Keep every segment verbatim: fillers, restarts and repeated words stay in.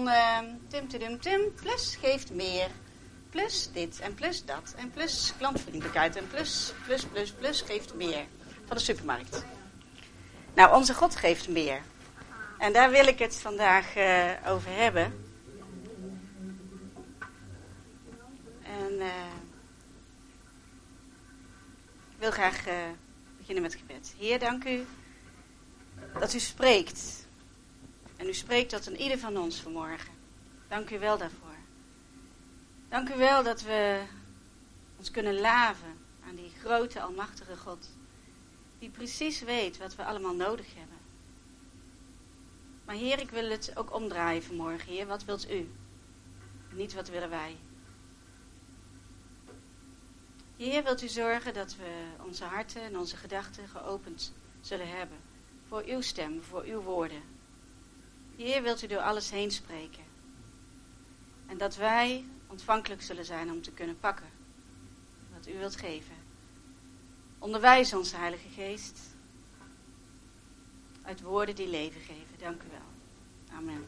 uh, tim, tim, tim, plus geeft meer. Plus dit en plus dat. En plus klantvriendelijkheid. En plus, plus, plus, plus geeft meer. Van de supermarkt. Nou, onze God geeft meer. En daar wil ik het vandaag uh, over hebben. En uh, ik wil graag uh, beginnen met gebed. Heer, dank u dat u spreekt. En u spreekt tot een ieder van ons vanmorgen. Dank u wel daarvoor. Dank u wel dat we ons kunnen laven aan die grote, almachtige God. Die precies weet wat we allemaal nodig hebben. Maar Heer, ik wil het ook omdraaien vanmorgen. Heer, wat wilt u? Niet wat willen wij. Heer, wilt u zorgen dat we onze harten en onze gedachten geopend zullen hebben. Voor uw stem, voor uw woorden. Heer, wilt u door alles heen spreken. En dat wij ontvankelijk zullen zijn om te kunnen pakken wat u wilt geven. Onderwijs ons, Heilige Geest, uit woorden die leven geven. Dank u wel. Amen.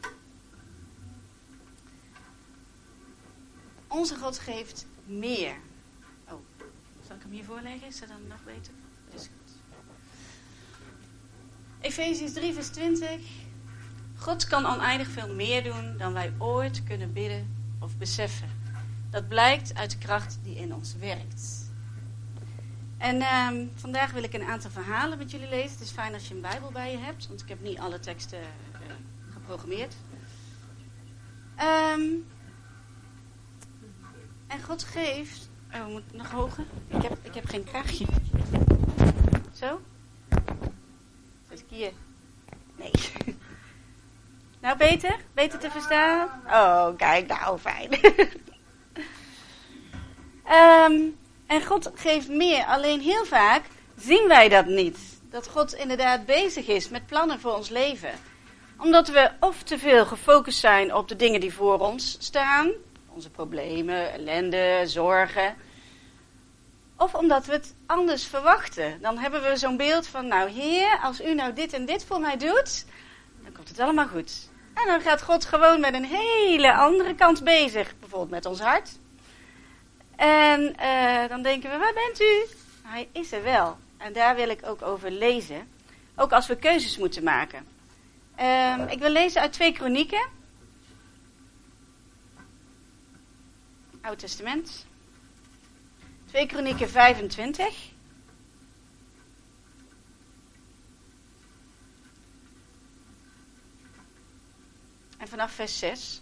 Onze God geeft meer. Oh, zal ik hem hier voorleggen? Is dat dan nog beter? Dat is goed. Efeziërs drie vers twintig. God kan oneindig veel meer doen dan wij ooit kunnen bidden of beseffen. Dat blijkt uit de kracht die in ons werkt. En uh, vandaag wil ik een aantal verhalen met jullie lezen. Het is fijn als je een Bijbel bij je hebt, want ik heb niet alle teksten uh, geprogrammeerd. Um, en God geeft... Oh, we moeten nog hoger. Ik heb, ik heb geen kraagje. Zo? Zet ik hier? Nee. Nou, beter? Beter te verstaan? Oh, kijk, nou, fijn. um, en God geeft meer. Alleen heel vaak zien wij dat niet. Dat God inderdaad bezig is met plannen voor ons leven. Omdat we of te veel gefocust zijn op de dingen die voor ons staan. Onze problemen, ellende, zorgen. Of omdat we het anders verwachten. Dan hebben we zo'n beeld van, nou Heer, als u nou dit en dit voor mij doet, dan komt het allemaal goed. En dan gaat God gewoon met een hele andere kant bezig. Bijvoorbeeld met ons hart. En uh, dan denken we, waar bent u? Hij is er wel. En daar wil ik ook over lezen. Ook als we keuzes moeten maken. Um, ik wil lezen uit twee Kronieken. Oud Testament. twee Kronieken vijfentwintig. En vanaf vers zes.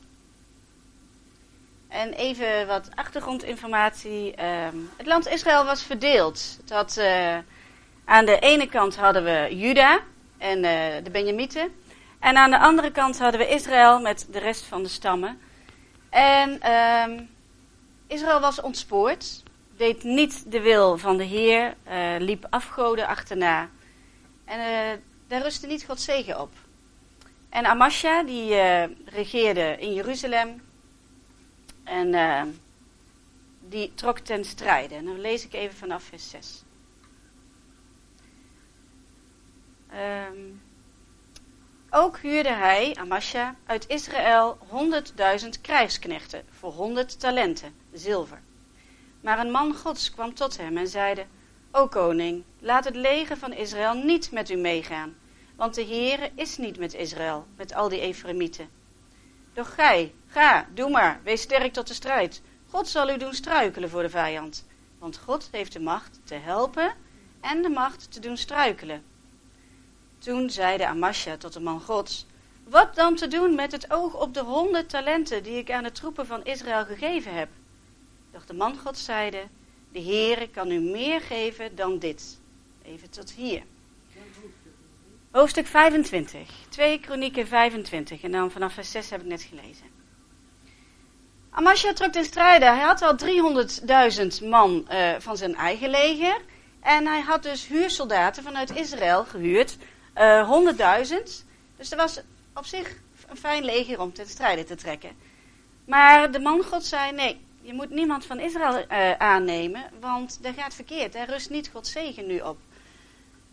En even wat achtergrondinformatie. Um, het land Israël was verdeeld. Het had, uh, aan de ene kant hadden we Juda en uh, de Benjamieten. En aan de andere kant hadden we Israël met de rest van de stammen. En um, Israël was ontspoord. Deed niet de wil van de Heer. Uh, liep afgoden achterna. En uh, daar rustte niet Gods zegen op. En Amasja, die uh, regeerde in Jeruzalem. En uh, die trok ten strijde. En dan lees ik even vanaf vers zes. Um, ook huurde hij, Amasja, uit Israël honderdduizend krijgsknechten voor honderd talenten, zilver. Maar een man Gods kwam tot hem en zeide, O koning, laat het leger van Israël niet met u meegaan. Want de Heere is niet met Israël, met al die Efraïmieten. Doch gij, ga, doe maar, wees sterk tot de strijd. God zal u doen struikelen voor de vijand. Want God heeft de macht te helpen en de macht te doen struikelen. Toen zeide Amasja tot de man Gods, wat dan te doen met het oog op de honderd talenten die ik aan de troepen van Israël gegeven heb? Doch de man Gods zeide, de Heere kan u meer geven dan dit. Even tot hier. Hoofdstuk vijfentwintig, twee Kronieken vijfentwintig en dan vanaf vers zes heb ik net gelezen. Amasja trok ten strijde. Hij had al driehonderdduizend man uh, van zijn eigen leger. En hij had dus huursoldaten vanuit Israël gehuurd, uh, honderdduizend. Dus er was op zich een fijn leger om ten strijde te trekken. Maar de man God zei, nee, je moet niemand van Israël uh, aannemen, want dat gaat verkeerd. Daar rust niet Gods zegen nu op.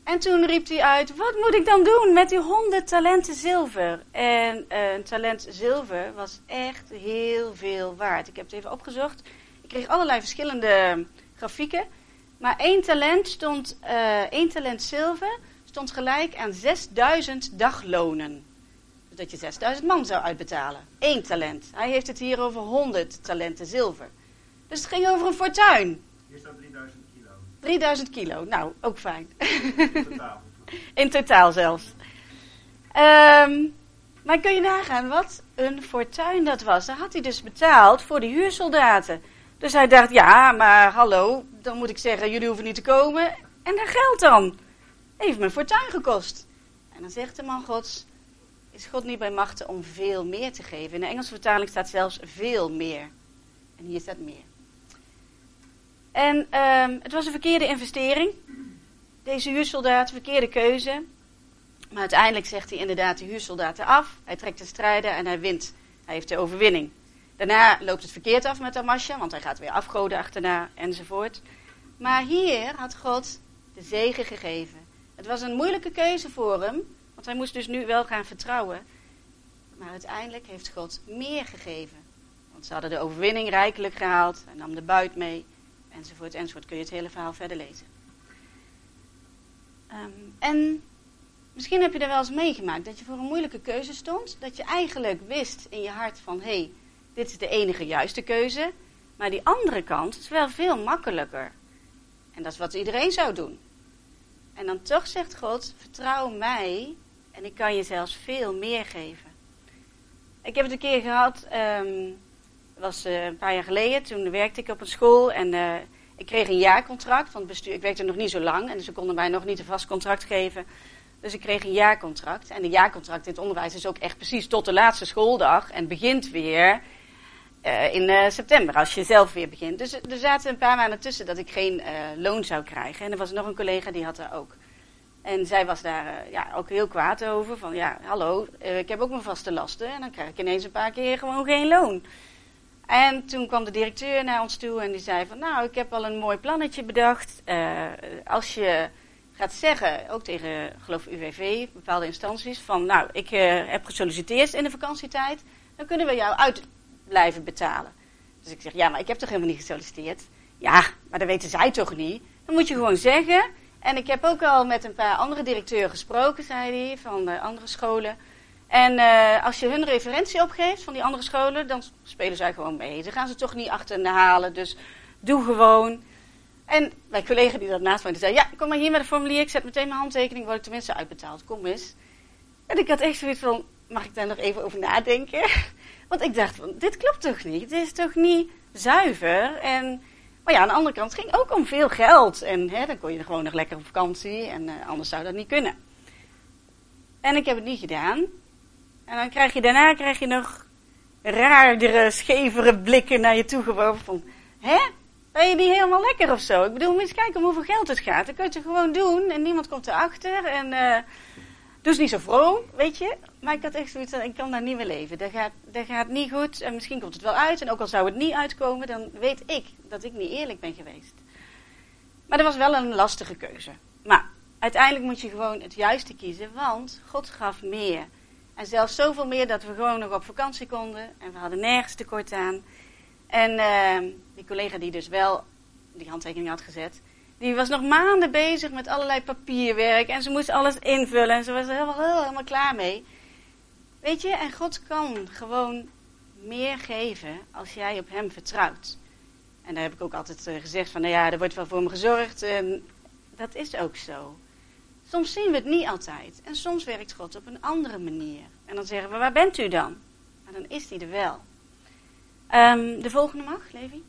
En toen riep hij uit, wat moet ik dan doen met die honderd talenten zilver? En uh, een talent zilver was echt heel veel waard. Ik heb het even opgezocht. Ik kreeg allerlei verschillende grafieken. Maar één talent, stond, uh, één talent zilver stond gelijk aan zesduizend daglonen. Dus dat je zesduizend man zou uitbetalen. Eén talent. Hij heeft het hier over honderd talenten zilver. Dus het ging over een fortuin. Hier staat drieduizend kilo. drieduizend kilo, nou, ook fijn. In totaal. In totaal zelfs. Um, maar kun je nagaan wat een fortuin dat was. Dan had hij dus betaald voor de huursoldaten. Dus hij dacht, ja, maar hallo, dan moet ik zeggen, jullie hoeven niet te komen. En dat geld dan. Heeft me een fortuin gekost. En dan zegt de man Gods, is God niet bij machten om veel meer te geven? In de Engelse vertaling staat zelfs veel meer. En hier staat meer. En um, het was een verkeerde investering. Deze huursoldaat, verkeerde keuze. Maar uiteindelijk zegt hij inderdaad de huursoldaten af. Hij trekt de strijden en hij wint. Hij heeft de overwinning. Daarna loopt het verkeerd af met Amasja, want hij gaat weer afgoden achterna enzovoort. Maar hier had God de zegen gegeven. Het was een moeilijke keuze voor hem, want hij moest dus nu wel gaan vertrouwen. Maar uiteindelijk heeft God meer gegeven. Want ze hadden de overwinning rijkelijk gehaald. Hij nam de buit mee, enzovoort, enzovoort. Kun je het hele verhaal verder lezen. Um, en misschien heb je er wel eens meegemaakt dat je voor een moeilijke keuze stond. Dat je eigenlijk wist in je hart van, hé, hey, dit is de enige juiste keuze. Maar die andere kant is wel veel makkelijker. En dat is wat iedereen zou doen. En dan toch zegt God, vertrouw mij en ik kan je zelfs veel meer geven. Ik heb het een keer gehad, um, dat was uh, een paar jaar geleden, toen werkte ik op een school en uh, ik kreeg een jaarcontract van het bestuur. Ik werkte nog niet zo lang en ze konden mij nog niet een vast contract geven. Dus ik kreeg een jaarcontract. En een jaarcontract in het onderwijs is ook echt precies tot de laatste schooldag en begint weer uh, in uh, september, als je zelf weer begint. Dus er zaten een paar maanden tussen dat ik geen uh, loon zou krijgen. En er was nog een collega die had daar ook. En zij was daar uh, ja, ook heel kwaad over. Van ja, hallo, uh, ik heb ook mijn vaste lasten. En dan krijg ik ineens een paar keer gewoon geen loon. En toen kwam de directeur naar ons toe en die zei van, nou, ik heb al een mooi plannetje bedacht. Uh, als je gaat zeggen, ook tegen, geloof ik, U W V, bepaalde instanties, van nou, ik uh, heb gesolliciteerd in de vakantietijd, dan kunnen we jou uit blijven betalen. Dus ik zeg, ja, maar ik heb toch helemaal niet gesolliciteerd? Ja, maar dat weten zij toch niet? Dan moet je gewoon zeggen. En ik heb ook al met een paar andere directeuren gesproken, zei hij, van de andere scholen. En uh, als je hun referentie opgeeft van die andere scholen, dan spelen zij gewoon mee. Dan gaan ze toch niet achterhalen, dus doe gewoon. En mijn collega die dat naast mij, die zei, ja, kom maar hier met een formulier, ik zet meteen mijn handtekening, word ik tenminste uitbetaald, kom eens. En ik had echt zoiets van, mag ik daar nog even over nadenken? Want ik dacht, van, dit klopt toch niet? Het is toch niet zuiver? En, maar ja, aan de andere kant, het ging ook om veel geld. En hè, dan kon je gewoon nog lekker op vakantie en uh, anders zou dat niet kunnen. En ik heb het niet gedaan. En dan krijg je daarna krijg je nog raardere, schevere blikken naar je toe geworpen van, hè? Ben je niet helemaal lekker of zo? Ik bedoel, moet eens kijken om hoeveel geld het gaat. Dan kun je het gewoon doen en niemand komt erachter. En uh, dus niet zo vroom, weet je. Maar ik had echt zoiets van, ik kan daar niet meer leven. Dat gaat, dat gaat niet goed. En misschien komt het wel uit. En ook al zou het niet uitkomen, dan weet ik dat ik niet eerlijk ben geweest. Maar dat was wel een lastige keuze. Maar uiteindelijk moet je gewoon het juiste kiezen. Want God gaf meer. En zelfs zoveel meer dat we gewoon nog op vakantie konden. En we hadden nergens tekort aan. En uh, die collega die dus wel die handtekening had gezet, die was nog maanden bezig met allerlei papierwerk. En ze moest alles invullen en ze was er helemaal, helemaal klaar mee. Weet je, en God kan gewoon meer geven als jij op hem vertrouwt. En daar heb ik ook altijd uh, gezegd van, nou ja, er wordt wel voor me gezorgd. En dat is ook zo. Soms zien we het niet altijd. En soms werkt God op een andere manier. En dan zeggen we, waar bent u dan? Maar dan is hij er wel. Um, de volgende mag, Levi.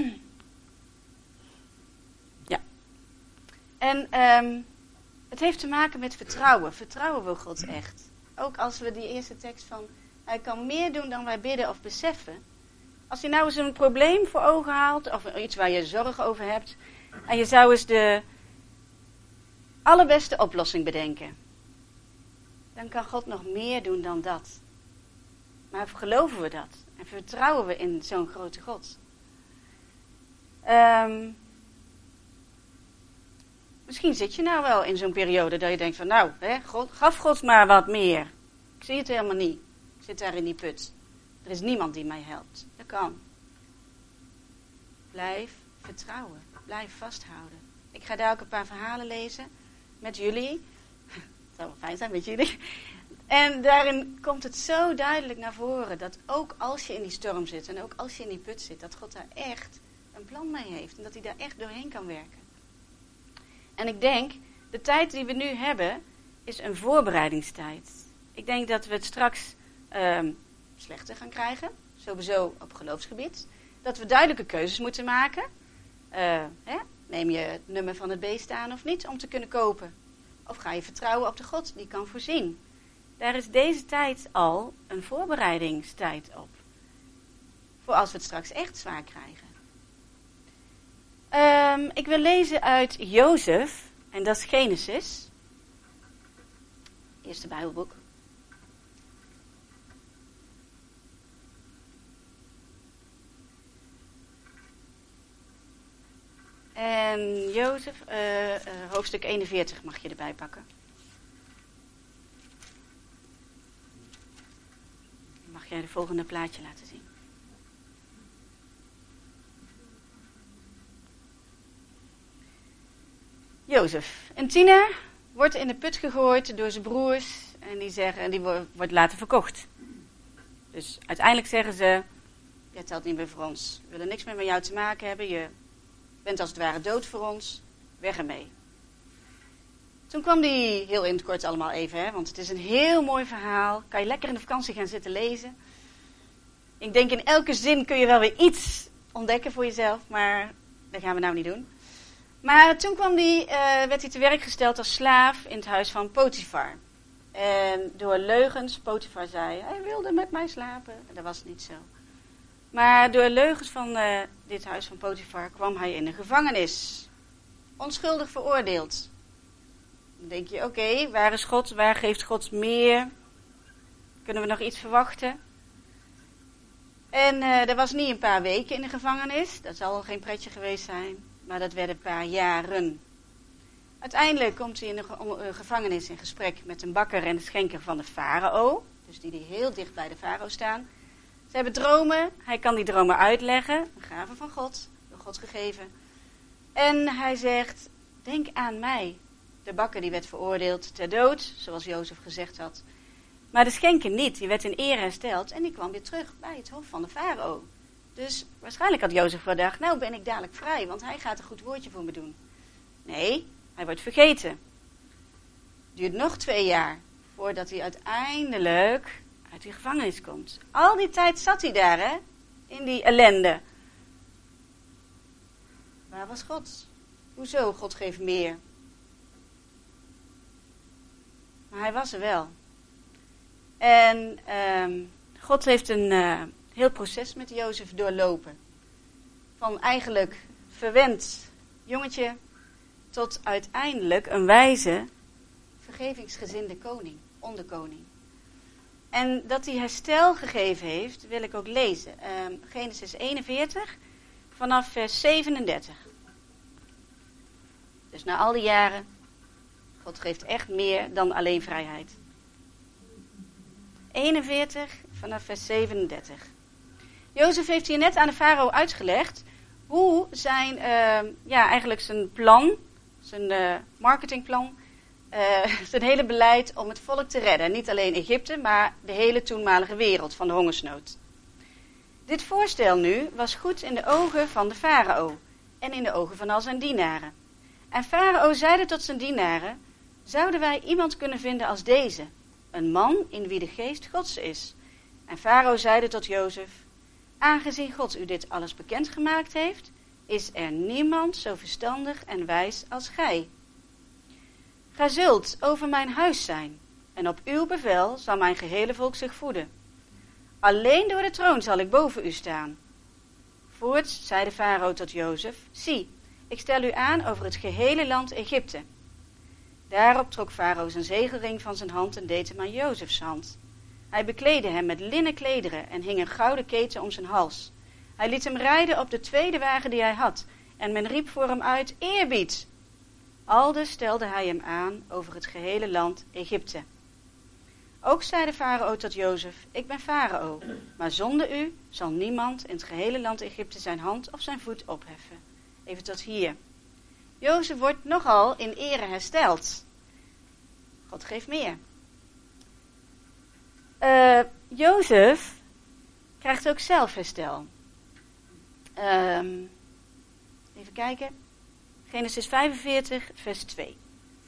Ja. En um, het heeft te maken met vertrouwen. Vertrouwen we God echt. Ook als we die eerste tekst van, hij kan meer doen dan wij bidden of beseffen. Als je nou eens een probleem voor ogen haalt, of iets waar je zorgen over hebt, en je zou eens de allerbeste oplossing bedenken, dan kan God nog meer doen dan dat. Maar geloven we dat? En vertrouwen we in zo'n grote God? Um, Misschien zit je nou wel in zo'n periode dat je denkt van nou, hè, God, gaf God maar wat meer. Ik zie het helemaal niet. Ik zit daar in die put. Er is niemand die mij helpt. Dat kan. Blijf vertrouwen. Blijf vasthouden. Ik ga daar ook een paar verhalen lezen met jullie. Het zou wel fijn zijn met jullie. En daarin komt het zo duidelijk naar voren dat ook als je in die storm zit en ook als je in die put zit, dat God daar echt een plan mee heeft en dat hij daar echt doorheen kan werken. En ik denk, de tijd die we nu hebben, is een voorbereidingstijd. Ik denk dat we het straks um, slechter gaan krijgen, sowieso op geloofsgebied. Dat we duidelijke keuzes moeten maken. Uh, hè? Neem je het nummer van het beest aan of niet om te kunnen kopen? Of ga je vertrouwen op de God die kan voorzien? Daar is deze tijd al een voorbereidingstijd op. Voor als we het straks echt zwaar krijgen. Um, ik wil lezen uit Jozef, en dat is Genesis. Eerste Bijbelboek. En Jozef, uh, uh, hoofdstuk eenenveertig mag je erbij pakken. Mag jij de volgende plaatje laten zien? Jozef, een tiener, wordt in de put gegooid door zijn broers en die zeggen, en die wordt later verkocht. Dus uiteindelijk zeggen ze, jij telt niet meer voor ons. We willen niks meer met jou te maken hebben. Je bent als het ware dood voor ons. Weg ermee. Toen kwam die, heel in het kort allemaal even, hè, want het is een heel mooi verhaal. Kan je lekker in de vakantie gaan zitten lezen. Ik denk in elke zin kun je wel weer iets ontdekken voor jezelf, maar dat gaan we nou niet doen. Maar toen kwam die, uh, werd hij te werk gesteld als slaaf in het huis van Potifar. En door leugens, Potifar zei, hij wilde met mij slapen. Dat was niet zo. Maar door leugens van uh, dit huis van Potifar kwam hij in de gevangenis. Onschuldig veroordeeld. Dan denk je, oké, okay, waar is God? Waar geeft God meer? Kunnen we nog iets verwachten? En uh, dat was niet een paar weken in de gevangenis. Dat zal wel geen pretje geweest zijn. Maar dat werden een paar jaren. Uiteindelijk komt hij in de ge- gevangenis in gesprek met een bakker en de schenker van de farao. Dus die, die heel dicht bij de farao staan. Ze hebben dromen. Hij kan die dromen uitleggen. Een gave van God. Door God gegeven. En hij zegt, denk aan mij. De bakker die werd veroordeeld ter dood. Zoals Jozef gezegd had. Maar de schenker niet. Die werd in eer hersteld. En die kwam weer terug bij het hof van de farao. Dus waarschijnlijk had Jozef gedacht, nou ben ik dadelijk vrij, want hij gaat een goed woordje voor me doen. Nee, hij wordt vergeten. Het duurt nog twee jaar voordat hij uiteindelijk uit die gevangenis komt. Al die tijd zat hij daar, hè, in die ellende. Waar was God? Hoezo, God geeft meer? Maar hij was er wel. En um, God heeft een uh, heel proces met Jozef doorlopen. Van eigenlijk verwend jongetje tot uiteindelijk een wijze, vergevingsgezinde koning, onderkoning. En dat hij herstel gegeven heeft, wil ik ook lezen. Um, Genesis eenenveertig, vanaf vers zevenendertig. Dus na al die jaren, God geeft echt meer dan alleen vrijheid. eenenveertig, vanaf vers zevenendertig. Jozef heeft hier net aan de farao uitgelegd hoe zijn, uh, ja, eigenlijk zijn plan, zijn uh, marketingplan, uh, zijn hele beleid om het volk te redden. Niet alleen Egypte, maar de hele toenmalige wereld van de hongersnood. Dit voorstel nu was goed in de ogen van de farao en in de ogen van al zijn dienaren. En farao zeide tot zijn dienaren, zouden wij iemand kunnen vinden als deze, een man in wie de geest Gods is? En farao zeide tot Jozef, aangezien God u dit alles bekendgemaakt heeft, is er niemand zo verstandig en wijs als gij. Gij zult over mijn huis zijn, en op uw bevel zal mijn gehele volk zich voeden. Alleen door de troon zal ik boven u staan. Voorts zei de farao tot Jozef, zie, ik stel u aan over het gehele land Egypte. Daarop trok farao zijn zegelring van zijn hand en deed hem aan Jozefs hand. Hij bekleedde hem met linnen klederen en hing een gouden keten om zijn hals. Hij liet hem rijden op de tweede wagen die hij had, en men riep voor hem uit, eerbied. Aldus stelde hij hem aan over het gehele land Egypte. Ook zei de farao tot Jozef, ik ben farao, maar zonder u zal niemand in het gehele land Egypte zijn hand of zijn voet opheffen. Even tot hier. Jozef wordt nogal in ere hersteld. God geeft meer. Uh, Jozef krijgt ook zelf herstel. Um, even kijken. Genesis vijfenveertig, vers twee.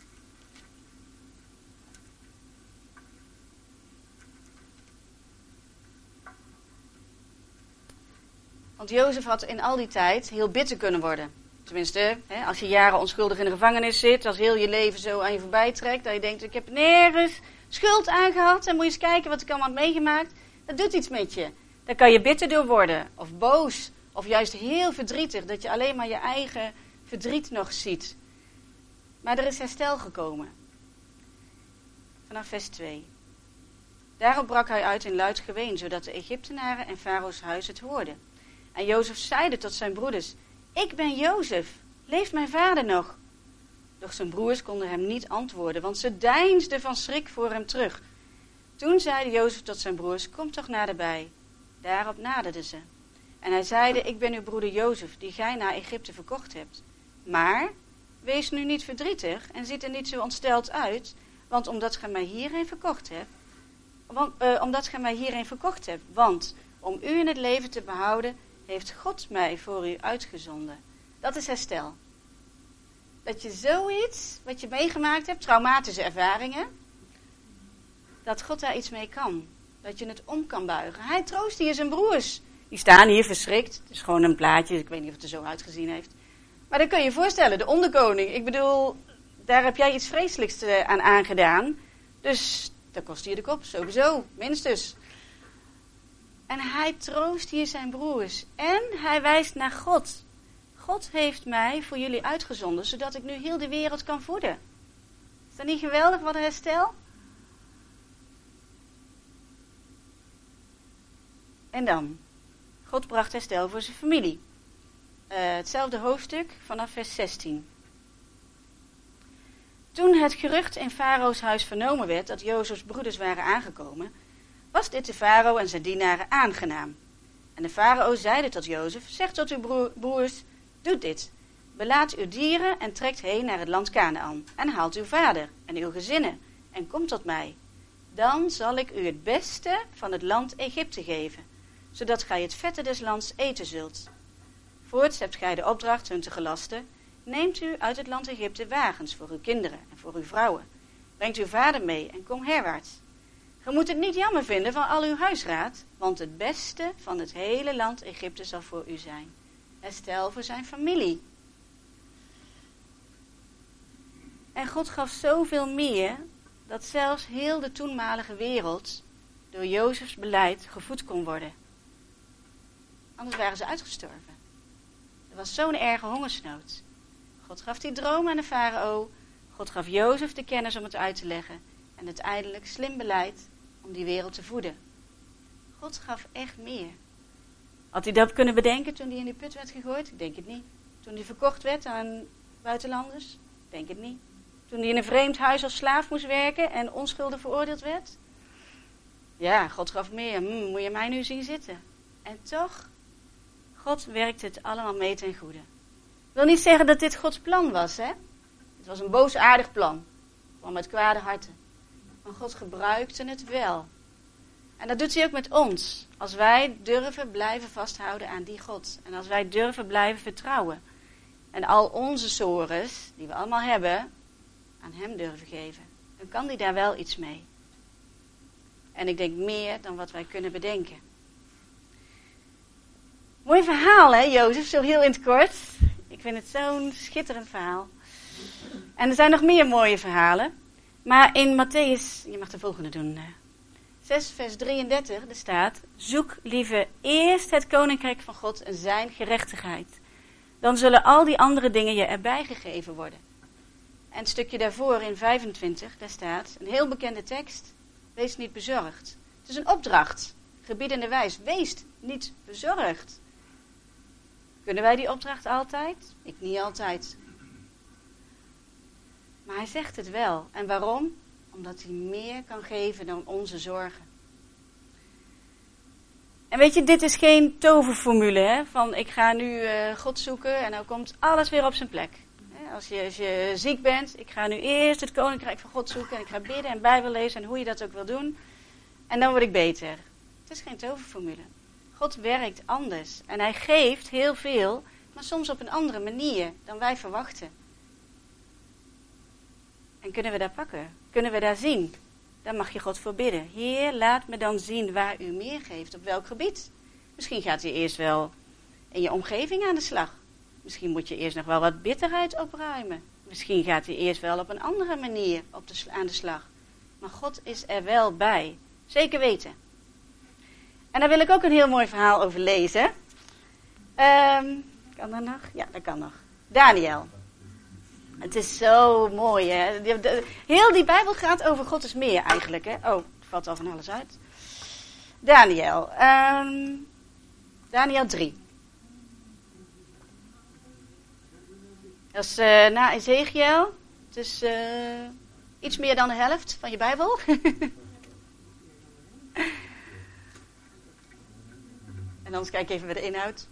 Want Jozef had in al die tijd heel bitter kunnen worden. Tenminste, hè, als je jaren onschuldig in de gevangenis zit, als heel je leven zo aan je voorbij trekt, dat je denkt, ik heb nergens schuld aangehad en moet je eens kijken wat ik allemaal heb meegemaakt. Dat doet iets met je. Daar kan je bitter door worden, of boos, of juist heel verdrietig, dat je alleen maar je eigen verdriet nog ziet. Maar er is herstel gekomen. Vanaf vers twee. Daarop brak hij uit in luid geween, zodat de Egyptenaren en Farao's huis het hoorden. En Jozef zeide tot zijn broeders, ik ben Jozef, leeft mijn vader nog? Doch zijn broers konden hem niet antwoorden, want ze deinsden van schrik voor hem terug. Toen zeide Jozef tot zijn broers, kom toch naderbij. Daarop naderden ze. En hij zeide, ik ben uw broeder Jozef, die gij naar Egypte verkocht hebt. Maar, wees nu niet verdrietig en ziet er niet zo ontsteld uit, want omdat gij mij hierheen verkocht hebt, want, uh, omdat gij mij hierheen verkocht hebt, want om u in het leven te behouden, heeft God mij voor u uitgezonden. Dat is herstel. Dat je zoiets, wat je meegemaakt hebt, traumatische ervaringen, dat God daar iets mee kan. Dat je het om kan buigen. Hij troost hier zijn broers. Die staan hier verschrikt. Het is gewoon een plaatje, ik weet niet of het er zo uitgezien heeft. Maar dan kun je je voorstellen, de onderkoning. Ik bedoel, daar heb jij iets vreselijks aan aangedaan. Dus dat kost je de kop, sowieso, minstens. En hij troost hier zijn broers. En hij wijst naar God. God heeft mij voor jullie uitgezonden, zodat ik nu heel de wereld kan voeden. Is dat niet geweldig, wat een herstel? En dan, God bracht herstel voor zijn familie. Uh, hetzelfde hoofdstuk vanaf vers zestien. Toen het gerucht in Farao's huis vernomen werd dat Jozefs broeders waren aangekomen, was dit de farao en zijn dienaren aangenaam. En de farao zeide tot Jozef, zeg tot uw broer, broers, doet dit. Belaat uw dieren en trekt heen naar het land Kanaan. En haalt uw vader en uw gezinnen en komt tot mij. Dan zal ik u het beste van het land Egypte geven, zodat gij het vette des lands eten zult. Voorts hebt gij de opdracht hun te gelasten. Neemt u uit het land Egypte wagens voor uw kinderen en voor uw vrouwen. Brengt uw vader mee en kom herwaarts. Ge moet het niet jammer vinden van al uw huisraad, want het beste van het hele land Egypte zal voor u zijn. Herstel voor zijn familie. En God gaf zoveel meer, dat zelfs heel de toenmalige wereld door Jozefs beleid gevoed kon worden. Anders waren ze uitgestorven. Er was zo'n erge hongersnood. God gaf die droom aan de farao. God gaf Jozef de kennis om het uit te leggen. En uiteindelijk slim beleid om die wereld te voeden. God gaf echt meer. Had hij dat kunnen bedenken toen hij in die put werd gegooid? Ik denk het niet. Toen hij verkocht werd aan buitenlanders? Ik denk het niet. Toen hij in een vreemd huis als slaaf moest werken en onschuldig veroordeeld werd? Ja, God gaf meer. Hm, moet je mij nu zien zitten? En toch, God werkt het allemaal mee ten goede. Ik wil niet zeggen dat dit Gods plan was, hè? Het was een boosaardig plan. Gewoon met kwade harten. Maar God gebruikte het wel. En dat doet hij ook met ons. Als wij durven blijven vasthouden aan die God. En als wij durven blijven vertrouwen. En al onze sores, die we allemaal hebben, aan hem durven geven. Dan kan hij daar wel iets mee. En ik denk meer dan wat wij kunnen bedenken. Mooi verhaal, hè, Jozef? Zo heel in het kort. Ik vind het zo'n schitterend verhaal. En er zijn nog meer mooie verhalen. Maar in Mattheüs, je mag de volgende doen. zes vers drieëndertig, er staat: zoek liever eerst het koninkrijk van God en zijn gerechtigheid. Dan zullen al die andere dingen je erbij gegeven worden. En het stukje daarvoor in vijfentwintig, daar staat een heel bekende tekst. Wees niet bezorgd. Het is een opdracht. Gebiedende wijs. Wees niet bezorgd. Kunnen wij die opdracht altijd? Ik niet altijd. Maar hij zegt het wel. En waarom? Omdat hij meer kan geven dan onze zorgen. En weet je, dit is geen toverformule, hè? Van ik ga nu uh, God zoeken en dan komt alles weer op zijn plek. Hè? Als, je, als je ziek bent, ik ga nu eerst het koninkrijk van God zoeken en ik ga bidden en Bijbel lezen en hoe je dat ook wil doen. En dan word ik beter. Het is geen toverformule. God werkt anders en hij geeft heel veel, maar soms op een andere manier dan wij verwachten. En kunnen we daar pakken? Kunnen we daar zien? Dan mag je God voor bidden. Heer, laat me dan zien waar u meer geeft. Op welk gebied? Misschien gaat hij eerst wel in je omgeving aan de slag. Misschien moet je eerst nog wel wat bitterheid opruimen. Misschien gaat hij eerst wel op een andere manier op de, aan de slag. Maar God is er wel bij. Zeker weten. En daar wil ik ook een heel mooi verhaal over lezen. Um, kan dat nog? Ja, dat kan nog. Daniel. Het is zo mooi, hè. De, de, heel die Bijbel gaat over God is meer eigenlijk, hè. Oh, er valt al van alles uit. Daniel. Um, Daniel drie. Dat is uh, na Ezekiel. Het is uh, iets meer dan de helft van je Bijbel. En anders kijk ik even bij de inhoud.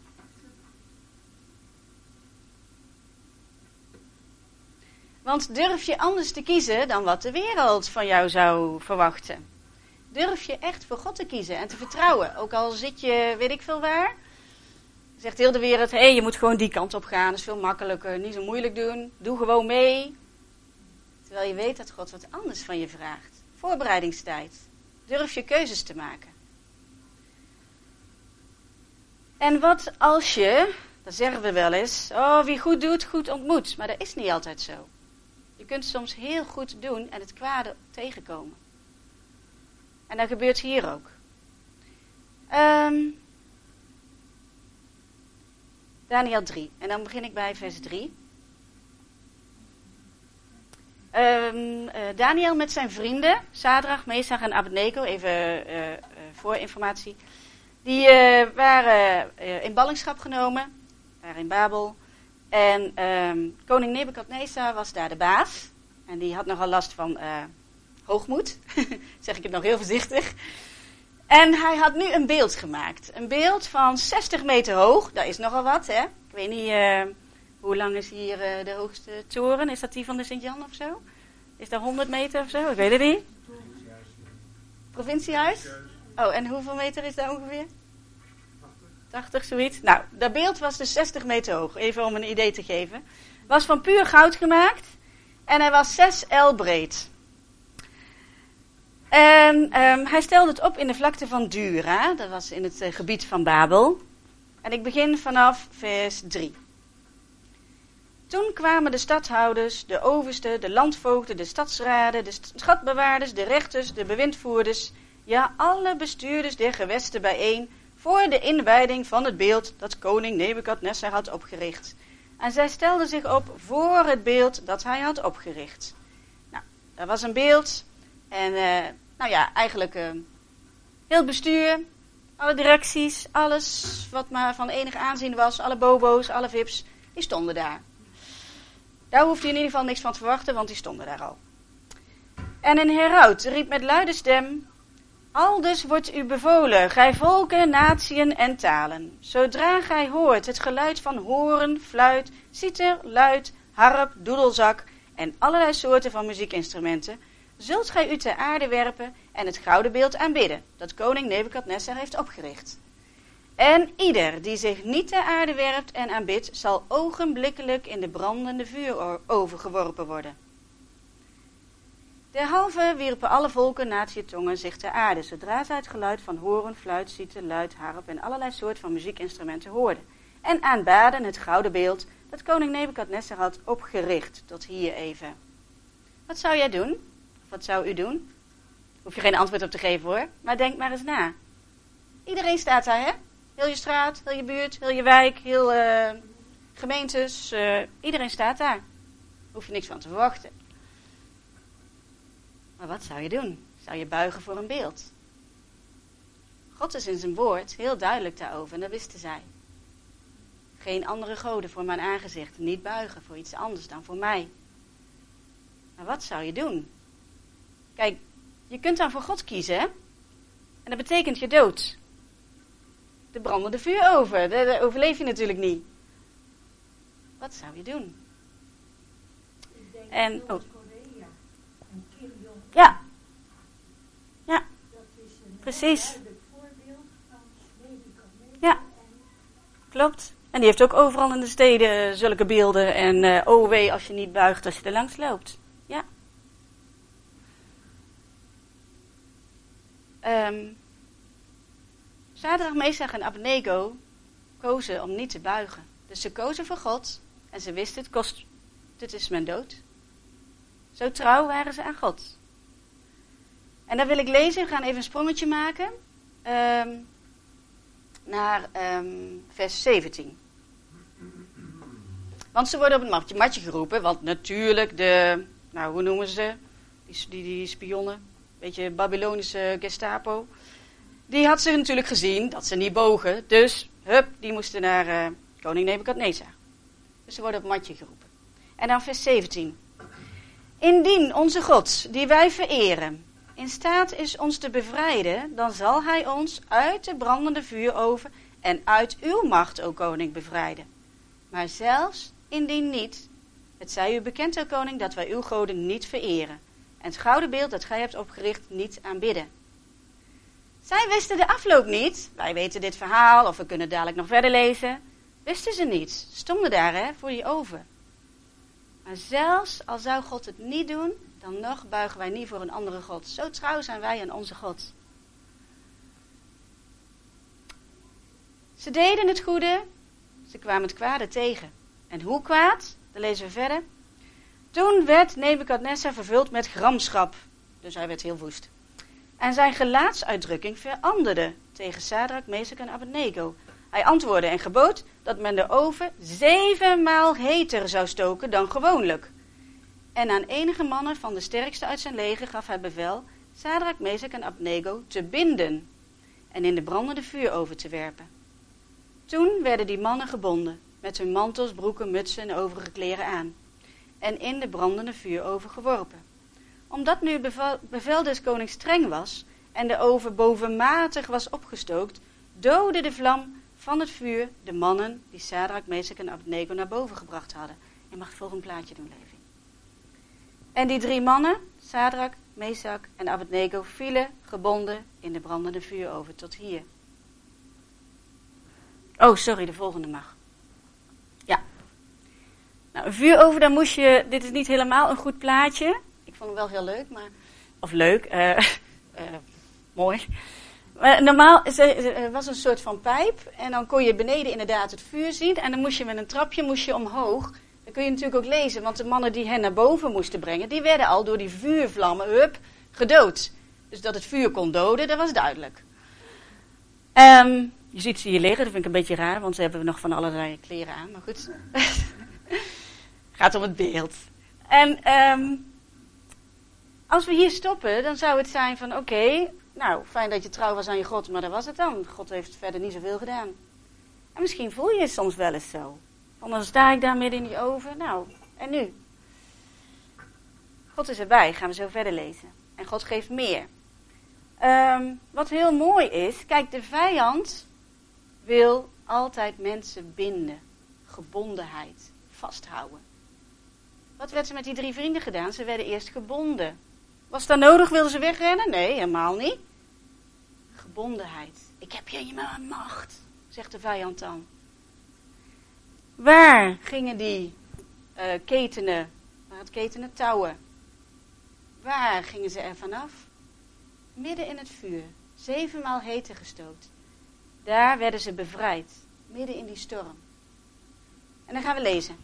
Want durf je anders te kiezen dan wat de wereld van jou zou verwachten? Durf je echt voor God te kiezen en te vertrouwen? Ook al zit je, weet ik veel waar. Zegt heel de wereld, hé, hey, je moet gewoon die kant op gaan. Dat is veel makkelijker, niet zo moeilijk doen. Doe gewoon mee. Terwijl je weet dat God wat anders van je vraagt. Voorbereidingstijd. Durf je keuzes te maken. En wat als je, dat zeggen we wel eens, oh, wie goed doet, goed ontmoet. Maar dat is niet altijd zo. Je kunt soms heel goed doen en het kwade tegenkomen. En dat gebeurt hier ook. Um, Daniel drie. En dan begin ik bij vers drie. Um, uh, Daniel met zijn vrienden, Sadrach, Mesach en Abednego, even uh, uh, voor informatie. Die uh, waren uh, in ballingschap genomen, waren in Babel. En um, koning Nebukadnezar was daar de baas. En die had nogal last van uh, hoogmoed. Zeg ik het nog heel voorzichtig. En hij had nu een beeld gemaakt. Een beeld van zestig meter hoog. Dat is nogal wat, hè. Ik weet niet, uh, hoe lang is hier uh, de hoogste toren? Is dat die van de Sint-Jan of zo? Is dat honderd meter of zo? Ik weet het niet. Provinciehuis? Oh, en hoeveel meter is dat ongeveer? tachtig, zoiets. Nou, dat beeld was dus zestig meter hoog. Even om een idee te geven. Was van puur goud gemaakt. En hij was zes el breed. En um, hij stelde het op in de vlakte van Dura. Dat was in het uh, gebied van Babel. En ik begin vanaf vers drie. Toen kwamen de stadhouders, de oversten, de landvoogden, de stadsraden, de schatbewaarders, de rechters, de bewindvoerders, ja, alle bestuurders der gewesten bijeen voor de inwijding van het beeld dat koning Nebukadnezar had opgericht. En zij stelden zich op voor het beeld dat hij had opgericht. Nou, dat was een beeld en uh, nou ja, eigenlijk uh, heel het bestuur, alle directies, alles wat maar van enig aanzien was, alle bobo's, alle vips, die stonden daar. Daar hoefde je in ieder geval niks van te verwachten, want die stonden daar al. En een heraut riep met luide stem: aldus wordt u bevolen, gij volken, natieën en talen. Zodra gij hoort het geluid van horen, fluit, citer, luid, harp, doedelzak en allerlei soorten van muziekinstrumenten, zult gij u ter aarde werpen en het gouden beeld aanbidden, dat koning Nebukadnezar heeft opgericht. En ieder die zich niet ter aarde werpt en aanbidt, zal ogenblikkelijk in de brandende vuuroven geworpen worden. Derhalve wierpen alle volken, natieën, tongen zich ter aarde, zodra zij het geluid van horen, fluit, citer, luid, harp en allerlei soort van muziekinstrumenten hoorden. En aanbaden het gouden beeld dat koning Nebukadnezar had opgericht. Tot hier even. Wat zou jij doen? Of wat zou u doen? Hoef je geen antwoord op te geven hoor, maar denk maar eens na. Iedereen staat daar, hè? Heel je straat, heel je buurt, heel je wijk, heel uh, gemeentes. Uh, iedereen staat daar. Hoef je niks van te verwachten. Maar wat zou je doen? Zou je buigen voor een beeld? God is in zijn woord heel duidelijk daarover en dat wisten zij. Geen andere goden voor mijn aangezicht. Niet buigen voor iets anders dan voor mij. Maar wat zou je doen? Kijk, je kunt dan voor God kiezen, hè? En dat betekent je dood. De brandende vuuroven, daar, daar overleef je natuurlijk niet. Wat zou je doen? Ik denk En, en, oh. Noord-Korea en Kim Jong-un. Ja. Ja, Dat is een precies. heel duidelijk voorbeeld van Nebuchadnezzar. Ja. En Klopt. En die heeft ook overal in de steden zulke beelden. En uh, oh wee als je niet buigt als je er langs loopt. Ja. Um, Sadrach, Mesach en Abednego kozen om niet te buigen. Dus ze kozen voor God. En ze wisten, het kost, dit is mijn dood. Zo trouw waren ze aan God. En dan wil ik lezen, we gaan even een sprongetje maken. Um, naar um, vers zeventien. Want ze worden op het matje, matje geroepen, want natuurlijk de, nou hoe noemen ze, die, die, die spionnen, beetje Babylonische Gestapo, die had ze natuurlijk gezien dat ze niet bogen, dus hup, die moesten naar uh, koning Nebukadnezar. Dus ze worden op het matje geroepen. En dan vers zeventien. Indien onze God, die wij vereren, in staat is ons te bevrijden, dan zal hij ons uit de brandende vuuroven en uit uw macht, o koning, bevrijden. Maar zelfs indien niet, het zij u bekend, o koning, dat wij uw goden niet vereren en het gouden beeld dat gij hebt opgericht niet aanbidden. Zij wisten de afloop niet, wij weten dit verhaal of we kunnen dadelijk nog verder lezen, wisten ze niet, stonden daar hè, voor die oven. Maar zelfs al zou God het niet doen, dan nog buigen wij niet voor een andere God. Zo trouw zijn wij aan onze God. Ze deden het goede, ze kwamen het kwade tegen. En hoe kwaad? Dan lezen we verder. Toen werd Nebukadnezar vervuld met gramschap. Dus hij werd heel woest. En zijn gelaatsuitdrukking veranderde tegen Sadrach, Mesach en Abednego. Hij antwoordde en gebood dat men de oven zevenmaal heter zou stoken dan gewoonlijk. En aan enige mannen van de sterkste uit zijn leger gaf hij bevel Sadrach, Mesach en Abednego te binden en in de brandende vuuroven te werpen. Toen werden die mannen gebonden, met hun mantels, broeken, mutsen en overige kleren aan, en in de brandende vuuroven geworpen. Omdat nu het bevel, bevel des konings streng was en de oven bovenmatig was opgestookt, doodde de vlam van het vuur de mannen die Sadrach, Mesach en Abednego naar boven gebracht hadden. Je mag het volgende plaatje doen, Levi. En die drie mannen, Sadrach, Mesach en Abednego, vielen gebonden in de brandende vuuroven tot hier. Oh, sorry, de volgende mag. Ja. Nou, een vuuroven, dan moest je, dit is niet helemaal een goed plaatje. Ik vond hem wel heel leuk, maar, of leuk, uh, uh, mooi. Maar normaal er was een soort van pijp en dan kon je beneden inderdaad het vuur zien en dan moest je met een trapje moest je omhoog. Dan kun je natuurlijk ook lezen, want de mannen die hen naar boven moesten brengen, die werden al door die vuurvlammen, hup, gedood. Dus dat het vuur kon doden, dat was duidelijk. Um, je ziet ze hier liggen, dat vind ik een beetje raar, want ze hebben nog van allerlei kleren aan, maar goed. Gaat om het beeld. En um, als we hier stoppen, dan zou het zijn van oké, okay, nou, fijn dat je trouw was aan je God, maar dat was het dan. God heeft verder niet zoveel gedaan. En misschien voel je je soms wel eens zo. Want dan sta ik daar midden in die oven, nou, en nu? God is erbij, gaan we zo verder lezen. En God geeft meer. Um, wat heel mooi is, kijk, de vijand wil altijd mensen binden. Gebondenheid, vasthouden. Wat werd er met die drie vrienden gedaan? Ze werden eerst gebonden. Was dat nodig? Wilden ze wegrennen? Nee, helemaal niet. Gebondenheid. Ik heb je in mijn macht, zegt de vijand dan. Waar gingen die uh, ketenen, waar het ketenen touwen? Waar gingen ze er vanaf? Midden in het vuur, zevenmaal heter gestookt. Daar werden ze bevrijd, midden in die storm. En dan gaan we lezen.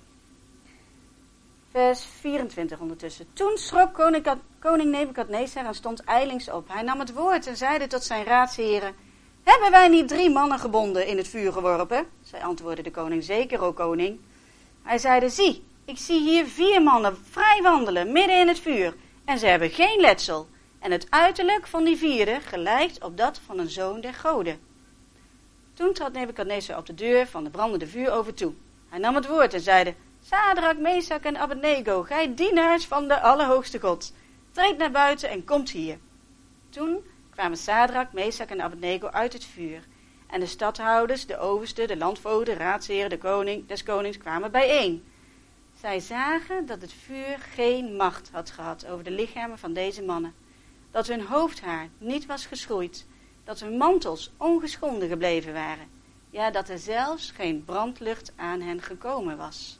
Vers vierentwintig ondertussen. Toen schrok koning, koning Nebukadnezar en stond ijlings op. Hij nam het woord en zeide tot zijn raadsheren: hebben wij niet drie mannen gebonden in het vuur geworpen? Zij antwoordde de koning: zeker, o koning. Hij zeide: zie, ik zie hier vier mannen vrij wandelen midden in het vuur. En ze hebben geen letsel. En het uiterlijk van die vierde gelijkt op dat van een zoon der goden. Toen trad Nebukadnezar op de deur van de brandende vuuroven toe. Hij nam het woord en zeide: Sadrak, Mesak en Abednego, gij dienaars van de Allerhoogste God, treed naar buiten en komt hier. Toen kwamen Sadrak, Mesak en Abednego uit het vuur. En de stadhouders, de oversten, de landvoogden, raadsheren, de koning, des konings kwamen bijeen. Zij zagen dat het vuur geen macht had gehad over de lichamen van deze mannen. Dat hun hoofdhaar niet was geschroeid. Dat hun mantels ongeschonden gebleven waren. Ja, dat er zelfs geen brandlucht aan hen gekomen was.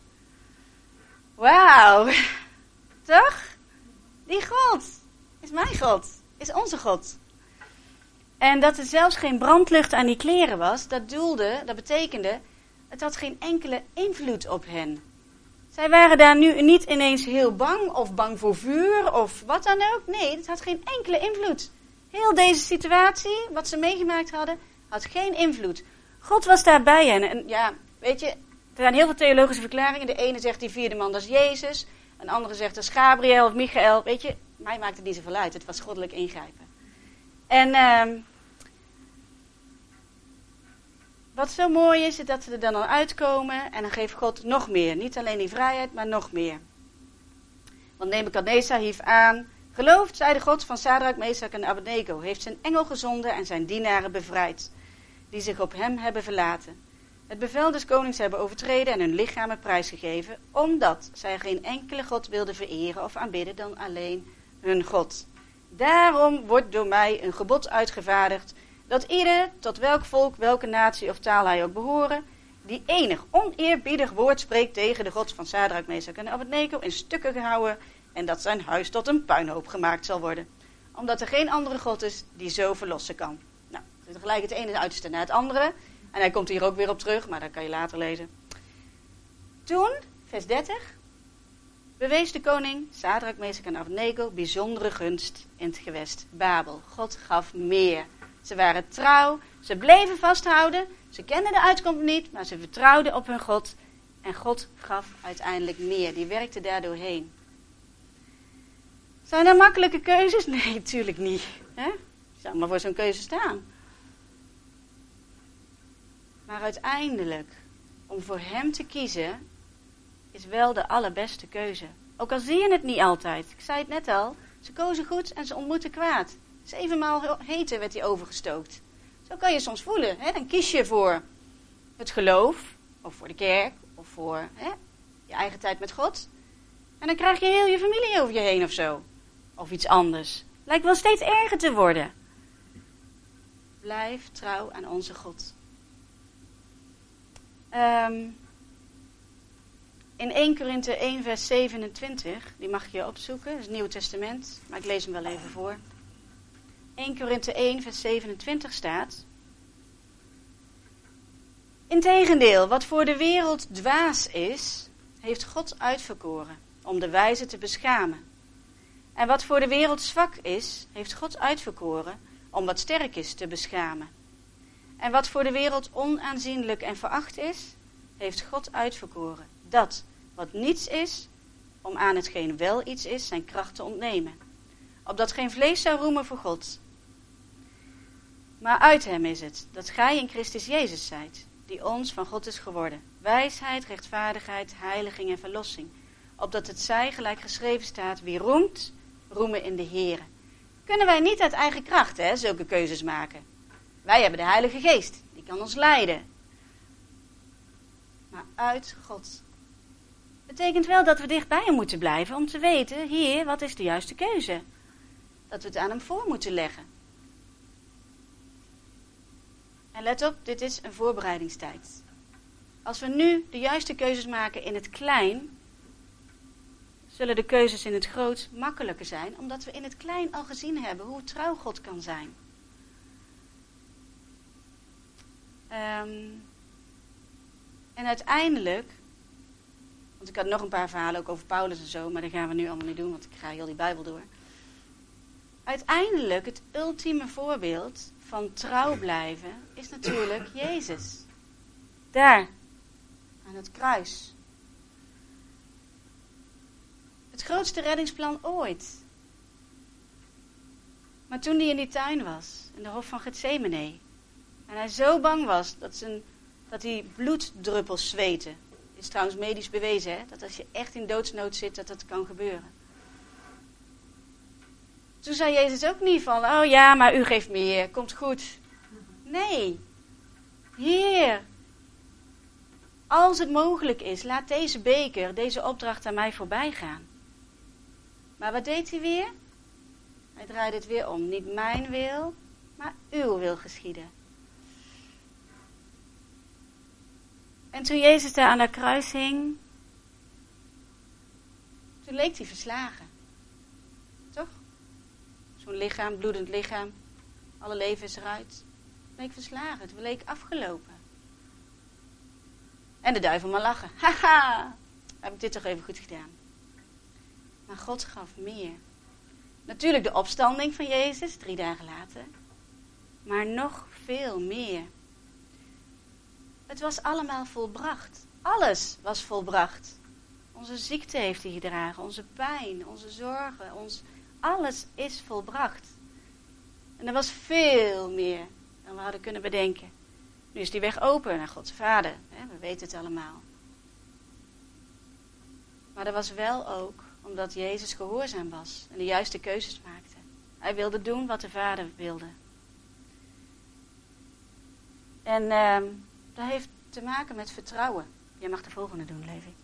Wauw, toch? Die God is mijn God, is onze God. En dat er zelfs geen brandlucht aan die kleren was, dat doelde, dat betekende, het had geen enkele invloed op hen. Zij waren daar nu niet ineens heel bang of bang voor vuur of wat dan ook. Nee, het had geen enkele invloed. Heel deze situatie, wat ze meegemaakt hadden, had geen invloed. God was daar bij hen. En ja, weet je, er zijn heel veel theologische verklaringen. De ene zegt die vierde man, dat is Jezus. Een andere zegt dat is Gabriel of Michael. Weet je, mij maakt het niet zoveel uit. Het was goddelijk ingrijpen. En uh, wat zo mooi is, is dat ze er dan al uitkomen. En dan geeft God nog meer. Niet alleen die vrijheid, maar nog meer. Want Nebukadnezar hief aan. Gelooft, zei de God van Sadrak, Mesak en Abednego, heeft zijn engel gezonden en zijn dienaren bevrijd, die zich op hem hebben verlaten. Het bevel des konings hebben overtreden en hun lichamen prijsgegeven, omdat zij geen enkele God wilden vereren of aanbidden dan alleen hun God. Daarom wordt door mij een gebod uitgevaardigd, dat ieder, tot welk volk, welke natie of taal hij ook behoren, die enig oneerbiedig woord spreekt tegen de God van Sadrak, Mesak en Abednego, in stukken gehouden, en dat zijn huis tot een puinhoop gemaakt zal worden. Omdat er geen andere God is die zo verlossen kan. Nou, het is gelijk het ene uiterste naar het andere. En hij komt hier ook weer op terug, maar dat kan je later lezen. Toen, vers dertig, bewees de koning Sadrak, Mesak en Abednego bijzondere gunst in het gewest Babel. God gaf meer. Ze waren trouw, ze bleven vasthouden, ze kenden de uitkomst niet, maar ze vertrouwden op hun God. En God gaf uiteindelijk meer, die werkte daar doorheen. Zijn er makkelijke keuzes? Nee, natuurlijk niet. Hè? Zou maar voor zo'n keuze staan. Maar uiteindelijk, om voor hem te kiezen, is wel de allerbeste keuze. Ook al zie je het niet altijd. Ik zei het net al, ze kozen goed en ze ontmoetten kwaad. Zevenmaal hete werd hij overgestookt. Zo kan je soms voelen. Hè? Dan kies je voor het geloof, of voor de kerk, of voor hè, je eigen tijd met God. En dan krijg je heel je familie over je heen of zo. Of iets anders. Lijkt wel steeds erger te worden. Blijf trouw aan onze God. Um, in Eerste Korinthe één vers zevenentwintig, die mag je opzoeken, dat is het Nieuwe Testament, maar ik lees hem wel even voor. Eerste Korinthe één vers zevenentwintig staat: Integendeel, wat voor de wereld dwaas is, heeft God uitverkoren om de wijze te beschamen. En wat voor de wereld zwak is, heeft God uitverkoren om wat sterk is te beschamen. En wat voor de wereld onaanzienlijk en veracht is, heeft God uitverkoren. Dat wat niets is, om aan hetgeen wel iets is, zijn kracht te ontnemen. Opdat geen vlees zou roemen voor God. Maar uit hem is het, dat gij in Christus Jezus zijt, die ons van God is geworden. Wijsheid, rechtvaardigheid, heiliging en verlossing. Opdat het zij, gelijk geschreven staat, wie roemt, roemen in de Here. Kunnen wij niet uit eigen kracht hè, zulke keuzes maken. Wij hebben de Heilige Geest, die kan ons leiden. Maar uit God. Betekent wel dat we dicht bij hem moeten blijven om te weten, Heer, wat is de juiste keuze? Dat we het aan hem voor moeten leggen. En let op, dit is een voorbereidingstijd. Als we nu de juiste keuzes maken in het klein, zullen de keuzes in het groot makkelijker zijn, omdat we in het klein al gezien hebben hoe trouw God kan zijn. Um, en uiteindelijk, want ik had nog een paar verhalen ook over Paulus en zo, maar dat gaan we nu allemaal niet doen, want ik ga heel die Bijbel door. Uiteindelijk, het ultieme voorbeeld van trouw blijven is natuurlijk Jezus. Daar, aan het kruis. Het grootste reddingsplan ooit. Maar toen hij in die tuin was, in de hof van Getsemane, en hij zo bang was dat, zijn, dat hij bloeddruppels zweette, Het is trouwens medisch bewezen, hè, dat als je echt in doodsnood zit, dat dat kan gebeuren. Toen zei Jezus ook niet van, oh ja, maar u geeft meer, komt goed. Nee. Heer, als het mogelijk is, laat deze beker, deze opdracht aan mij voorbij gaan. Maar wat deed hij weer? Hij draaide het weer om. Niet mijn wil, maar uw wil geschieden. En toen Jezus daar aan dat kruis hing, toen leek hij verslagen. Toch? Zo'n lichaam, bloedend lichaam, alle leven is eruit. Het leek verslagen, het leek afgelopen. En de duivel maar lachen. Haha, heb ik dit toch even goed gedaan. Maar God gaf meer. Natuurlijk de opstanding van Jezus, drie dagen later. Maar nog veel meer. Het was allemaal volbracht. Alles was volbracht. Onze ziekte heeft hij gedragen, onze pijn, onze zorgen, ons, alles is volbracht. En er was veel meer dan we hadden kunnen bedenken. Nu is die weg open naar Gods Vader. Hè, we weten het allemaal. Maar er was wel ook omdat Jezus gehoorzaam was en de juiste keuzes maakte. Hij wilde doen wat de Vader wilde. En uh, dat heeft te maken met vertrouwen. Jij mag de volgende doen, Levi.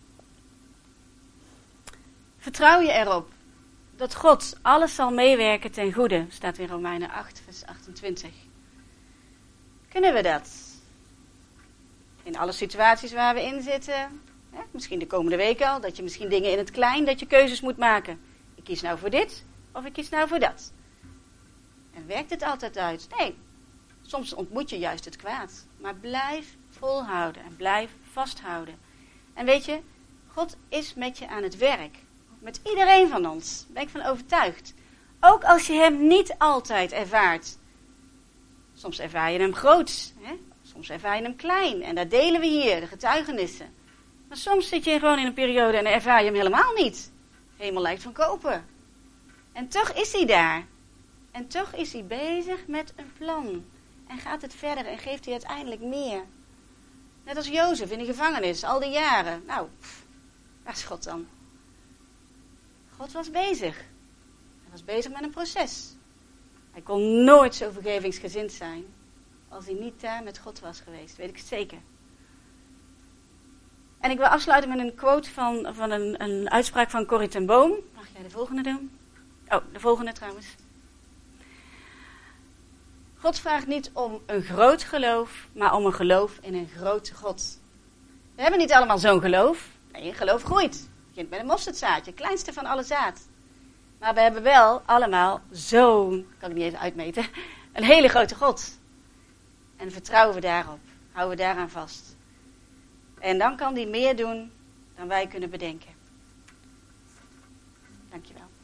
Vertrouw je erop dat God alles zal meewerken ten goede, staat in Romeinen acht, vers achtentwintig. Kunnen we dat? In alle situaties waar we in zitten, hè, misschien de komende week al, dat je misschien dingen in het klein, dat je keuzes moet maken. Ik kies nou voor dit, of ik kies nou voor dat. En werkt het altijd uit? Nee, soms ontmoet je juist het kwaad. Maar blijf volhouden en blijf vasthouden. En weet je, God is met je aan het werk. Met iedereen van ons, daar ben ik van overtuigd. Ook als je hem niet altijd ervaart. Soms ervaar je hem groot, hè? Soms ervaar je hem klein. En dat delen we hier, de getuigenissen. Maar soms zit je gewoon in een periode en ervaar je hem helemaal niet. Hemel lijkt van koper. En toch is hij daar. En toch is hij bezig met een plan. En gaat het verder en geeft hij uiteindelijk meer. Net als Jozef in de gevangenis, al die jaren. Nou, pff, waar is God dan? God was bezig. Hij was bezig met een proces. Hij kon nooit zo vergevingsgezind zijn als hij niet daar met God was geweest, weet ik zeker. En ik wil afsluiten met een quote van, van een, een uitspraak van Corrie ten Boom. Mag jij de volgende doen? Oh, de volgende trouwens. God vraagt niet om een groot geloof, maar om een geloof in een grote God. We hebben niet allemaal zo'n geloof. Nee, je geloof groeit. Het begint met een mosterdzaadje, het kleinste van alle zaad. Maar we hebben wel allemaal zo'n, kan ik niet even uitmeten, een hele grote God. En vertrouwen we daarop, houden we daaraan vast. En dan kan die meer doen dan wij kunnen bedenken. Dankjewel.